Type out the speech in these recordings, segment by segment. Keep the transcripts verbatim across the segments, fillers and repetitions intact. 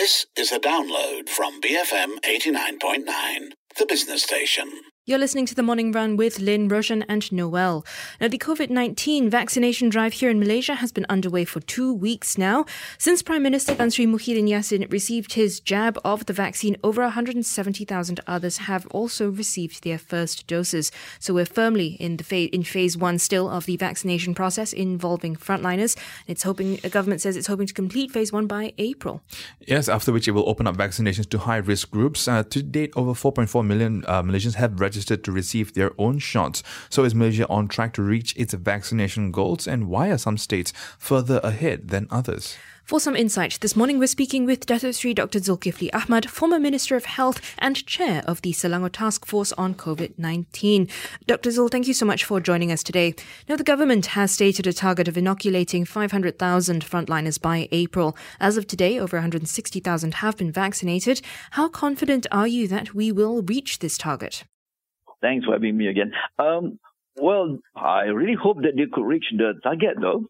This is a download from B F M eighty-nine point nine, the business station. You're listening to The Morning Run with Lynn, Roshan and Noel. Now, the COVID nineteen vaccination drive here in Malaysia has been underway for two weeks now. Since Prime Minister Tan Sri Muhyiddin Yassin received his jab of the vaccine, over one hundred seventy thousand others have also received their first doses. So we're firmly in the fa- in phase one still of the vaccination process involving frontliners. It's hoping, the government says it's hoping to complete phase one by April. Yes, after which it will open up vaccinations to high-risk groups. Uh, to date, over four point four million uh, Malaysians have registered registered to receive their own shots. So is Malaysia on track to reach its vaccination goals, and why are some states further ahead than others? For some insight, this morning we're speaking with Datuk Sri Doctor Zulkifli Ahmad, former Minister of Health and Chair of the Selangor Task Force on COVID nineteen. Doctor Zul, thank you so much for joining us today. Now, the government has stated a target of inoculating five hundred thousand frontliners by April. As of today, over one hundred sixty thousand have been vaccinated. How confident are you that we will reach this target? Thanks for having me again. Um, well, I really hope that they could reach the target, though.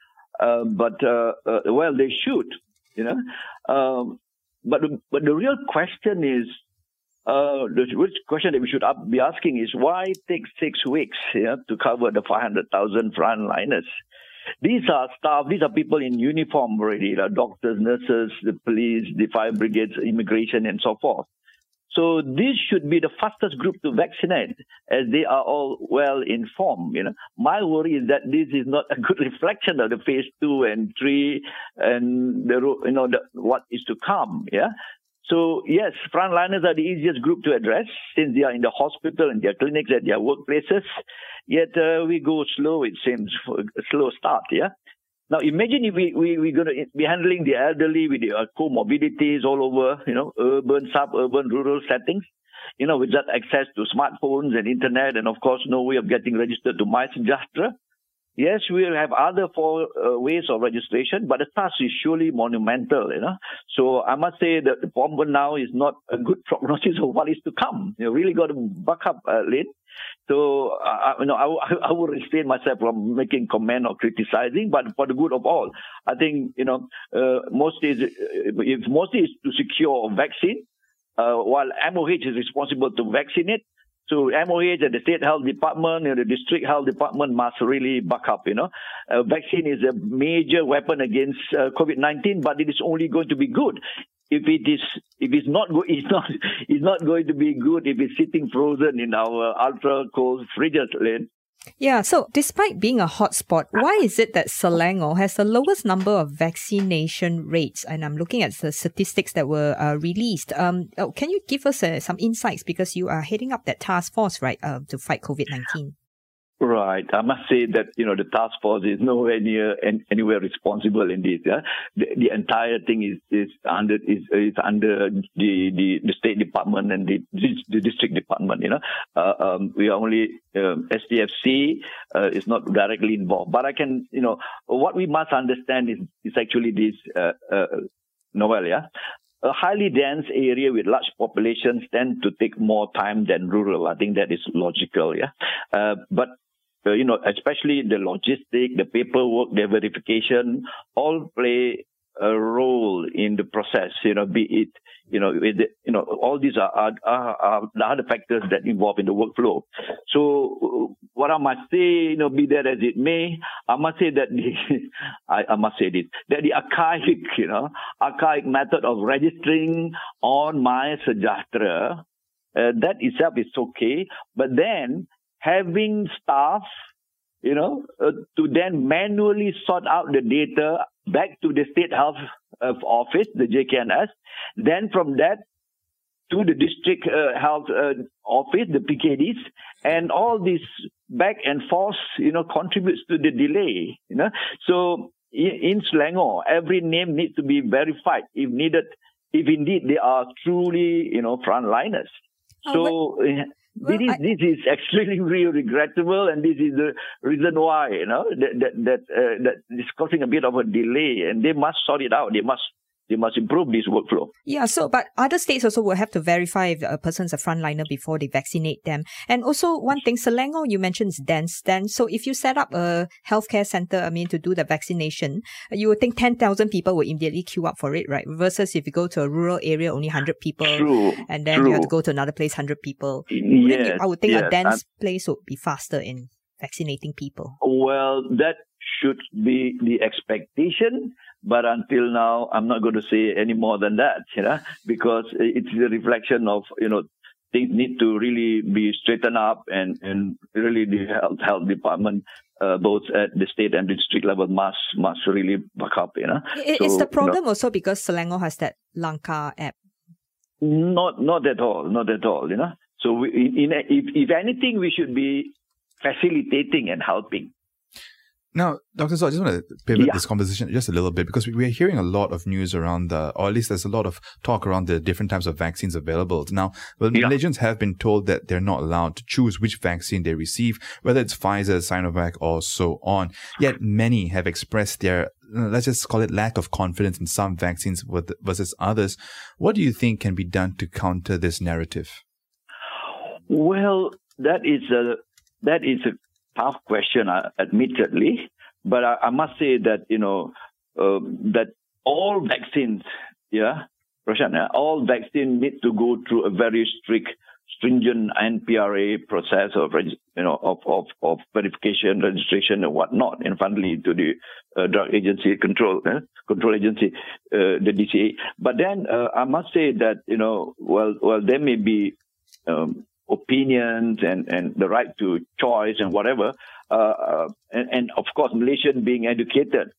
Uh, but, uh, uh, well, they should, you know. Um, but, but the real question is, uh, the real question that we should be asking is, why take six weeks yeah, to cover the five hundred thousand frontliners? These are staff, these are people in uniform already, like doctors, nurses, the police, the fire brigades, immigration, and so forth. So this should be the fastest group to vaccinate, as they are all well informed. You know, my worry is that this is not a good reflection of the phase two and three, and the you know the, what is to come. Yeah. So yes, frontliners are the easiest group to address since they are in the hospital and their clinics at their workplaces. Yet uh, we go slow. It seems a slow start. Yeah. Now, imagine if we, we, we're going to be handling the elderly with their comorbidities all over, you know, urban, suburban, rural settings, you know, with that access to smartphones and internet and, of course, no way of getting registered to MySejahtera. Yes, we'll have other four uh, ways of registration, but the task is surely monumental, you know. So I must say that the problem now is not a good prognosis of what is to come. You really got to buck up, uh, Lynn. So, uh, you know, I, I will restrain myself from making comment or criticizing, but for the good of all, I think, you know, uh, mostly is, uh, mostly is to secure a vaccine, uh, while M O H is responsible to vaccinate. So M O H and the State Health Department and the District Health Department must really buck up, you know. Uh, vaccine is a major weapon against uh, COVID nineteen, but it is only going to be good if it is, if it's not, go, it's not, it's not going to be good if it's sitting frozen in our ultra cold fridges, Lynn. Yeah, so despite being a hotspot, why is it that Selangor has the lowest number of vaccination rates? And I'm looking at the statistics that were uh, released. Um, oh, can you give us uh, some insights, because you are heading up that task force, right, uh, to fight COVID nineteen? Right. I must say that, you know, the task force is nowhere near and anywhere responsible in this. Yeah? The, the entire thing is, is under, is, is under the, the, the State Department and the, the District Department, you know. Uh, um, we are only, um, S D F C, uh, is not directly involved. But I can, you know, what we must understand is, is actually this, uh, uh, Noel, yeah. A highly dense area with large populations tend to take more time than rural. I think that is logical, yeah. Uh, but Uh, you know, especially the logistic, the paperwork, the verification, all play a role in the process. You know, be it, you know, with the, you know, all these are, are, are, are the other factors that involve in the workflow. So, what I must say, you know, be that as it may, I must say that the, I, I must say this, that the archaic, you know, archaic method of registering on MySejahtera, uh, that itself is okay, but then having staff, you know, uh, to then manually sort out the data back to the State Health uh, Office, the J K N S, then from that to the District uh, Health uh, Office, the P K Ds, and all this back and forth, you know, contributes to the delay, you know. So in, in Selangor, every name needs to be verified if needed, if indeed they are truly, you know, frontliners. Oh, so... but- Well, this is, I, this is extremely regrettable, and this is the reason why, you know, that that that, uh, that is causing a bit of a delay, and they must sort it out. They must They must improve this workflow. Yeah, so, but other states also will have to verify if a person's a frontliner before they vaccinate them. And also, one thing, Selangor, you mentioned is dense. Then, so if you set up a healthcare center, I mean, to do the vaccination, you would think ten thousand people will immediately queue up for it, right? Versus if you go to a rural area, only one hundred people. True. And then true. you have to go to another place, one hundred people. Yes, I would think yes. a dense I'm, place would be faster in vaccinating people. Well, that should be the expectation. But until now, I'm not going to say any more than that, you know, because it's a reflection of, you know, things need to really be straightened up, and, and really the health, health department, uh, both at the state and district level, must must really back up, you know. Is so, the problem you know, also because Selangor has that Langka app? Not not at all, not at all, you know. So we, in, in, if, if anything, we should be facilitating and helping. Now, Doctor So, I just want to pivot Yeah. this conversation just a little bit, because we, we are hearing a lot of news around the, or at least there's a lot of talk around the different types of vaccines available. Now, well, Yeah. Malaysians have been told that they're not allowed to choose which vaccine they receive, whether it's Pfizer, Sinovac, or so on. Yet many have expressed their, uh, let's just call it, lack of confidence in some vaccines with, versus others. What do you think can be done to counter this narrative? Well, that is a that is a tough question, uh, admittedly, but I, I must say that you know uh, that all vaccines, yeah, Roshan, uh, all vaccines need to go through a very strict, stringent N P R A process of reg- you know of of, of verification, registration, and whatnot, and finally to the uh, drug agency control uh, control agency, uh, the D C A. But then uh, I must say that you know well well there may be um, opinions and, and the right to choice and whatever, uh, uh, and, and of course Malaysian being educated,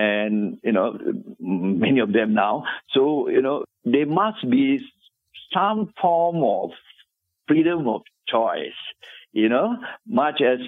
and you know many of them now. So you know there must be some form of freedom of choice. You know, much as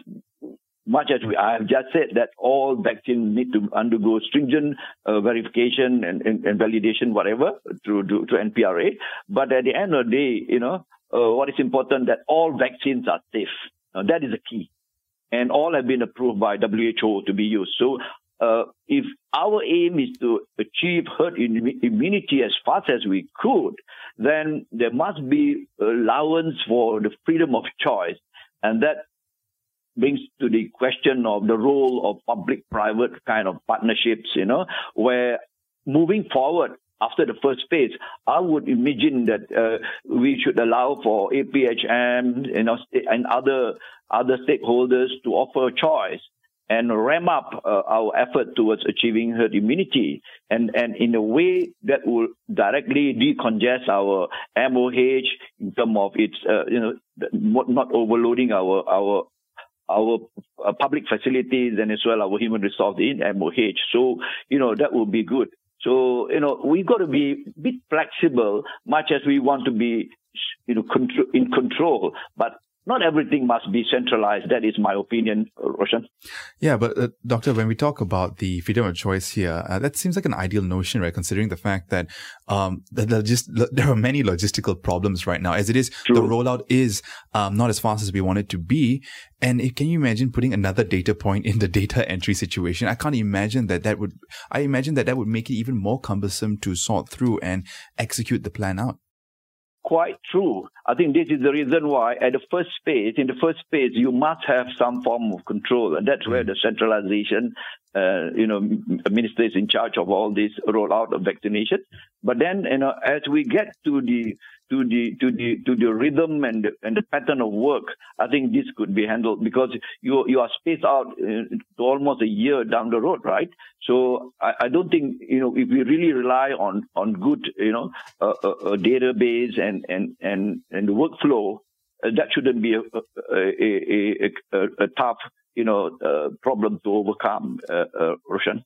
much as we, I have just said that all vaccines need to undergo stringent uh, verification and, and, and validation, whatever, through to, to N P R A. But at the end of the day, you know. Uh, what is important that all vaccines are safe. Now, that is the key. And all have been approved by W H O to be used. So uh, if our aim is to achieve herd immunity as fast as we could, then there must be allowance for the freedom of choice. And that brings to the question of the role of public-private kind of partnerships, you know, where moving forward, after the first phase, I would imagine that uh, we should allow for A P H M, you know, and other other stakeholders to offer choice and ramp up uh, our effort towards achieving herd immunity, and and in a way that will directly decongest our M O H in terms of its uh, you know not overloading our our our uh, public facilities and as well our human resource in M O H. So you know that would be good. So, you know, we've got to be a bit flexible, much as we want to be, you know, contro- in control. But not everything must be centralized. That is my opinion, Roshan. Yeah, but uh, Doctor, when we talk about the freedom of choice here, uh, that seems like an ideal notion, right? Considering the fact that um, the logist- there are many logistical problems right now. As it is, True. The rollout is um, not as fast as we want it to be. And it, can you imagine putting another data point in the data entry situation? I can't imagine that that would, I imagine that that would make it even more cumbersome to sort through and execute the plan out. Quite true. I think this is the reason why at the first phase, in the first phase, you must have some form of control. And that's where the centralization, uh, you know, minister is in charge of all this rollout of vaccination. But then, you know, as we get to the to the to the to the rhythm and the, and the pattern of work, I think this could be handled because you you are spaced out uh, to almost a year down the road, right? So I, I don't think you know if we really rely on on good you know uh, a, a database and and and and the workflow, uh, that shouldn't be a a a, a, a tough you know uh, problem to overcome, uh, uh, Roshan.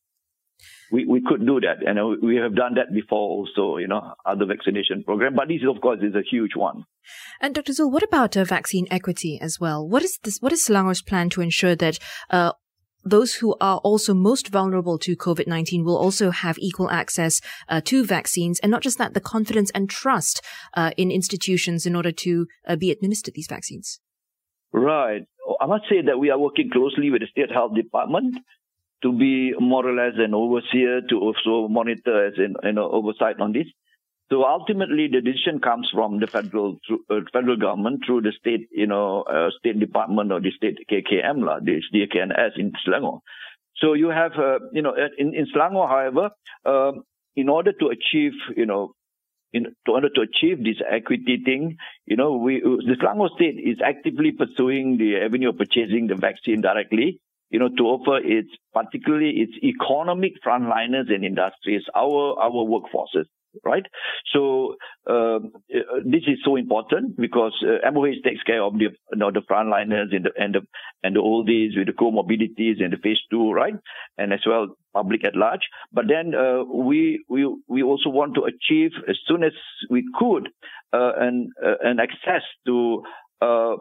We we could do that, and uh, we have done that before also, you know, other vaccination program. But this, of course, is a huge one. And Doctor Zul, what about uh, vaccine equity as well? What is this? What is Selangor's plan to ensure that uh, those who are also most vulnerable to COVID nineteen will also have equal access uh, to vaccines, and not just that, the confidence and trust uh, in institutions in order to uh, be administered these vaccines? Right. I must say that we are working closely with the State Health Department to be more or less an overseer, to also monitor as an you know, oversight on this. So ultimately, the decision comes from the federal uh, federal government through the state, you know, uh, state department or the state K K M, la, the D K N S in Selangor. So you have, uh, you know, in, in Selangor, however, uh, in order to achieve, you know, in order to achieve this equity thing, you know, we the Selangor state is actively pursuing the avenue of purchasing the vaccine directly, you know, to offer its, particularly its economic frontliners and industries, our our workforces. Right, so uh, this is so important because uh, M O H takes care of the, you know, the frontliners and the and the and the oldies with the comorbidities and the phase two, right, and as well public at large. But then uh, we we we also want to achieve as soon as we could uh, an uh, an access to. Uh,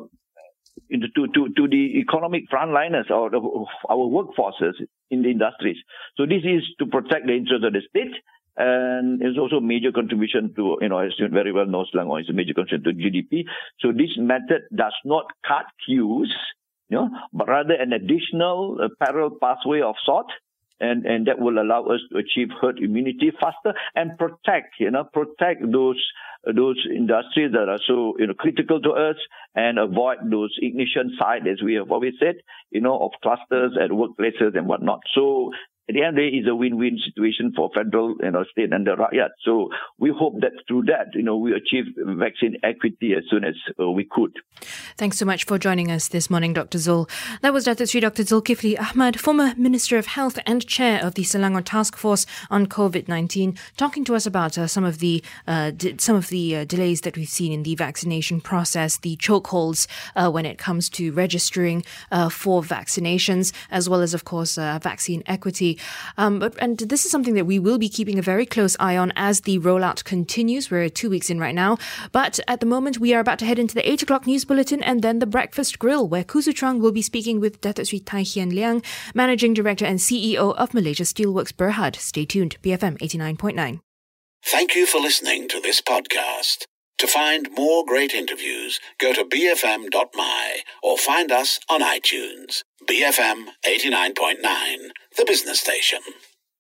To, to, to the economic frontliners or the, our workforces in the industries. So this is to protect the interests of the state, and it's also a major contribution to, you know, as you very well know, Selangor is a major contribution to G D P. So this method does not cut queues, you know, but rather an additional uh, parallel pathway of sort. And, and that will allow us to achieve herd immunity faster and protect, you know, protect those those industries that are so, you know, critical to us and avoid those ignition sites, as we have always said, you know, of clusters at workplaces and whatnot. So at the end of the day, it's a win-win situation for federal, you know, state and the rakyat. So we hope that through that, you know, we achieve vaccine equity as soon as uh, we could. Thanks so much for joining us this morning, Doctor Zul. That was Datuk Sri Doctor Zulkifli Ahmad, former Minister of Health and Chair of the Selangor Task Force on COVID nineteen, talking to us about uh, some of the uh, d- some of the uh, delays that we've seen in the vaccination process, the chokeholds uh, when it comes to registering uh, for vaccinations, as well as, of course, uh, vaccine equity. Um, but and this is something that we will be keeping a very close eye on as the rollout continues. We're two weeks in right now. But at the moment, we are about to head into the eight o'clock news bulletin and then the breakfast grill, where Khoo Zu Trong will be speaking with Datuk Sri Tai Hien Liang, Managing Director and C E O of Malaysia Steelworks Berhad. Stay tuned. B F M eighty-nine point nine. Thank you for listening to this podcast. To find more great interviews, go to b f m dot m y or find us on iTunes. B F M eighty-nine point nine, the business station.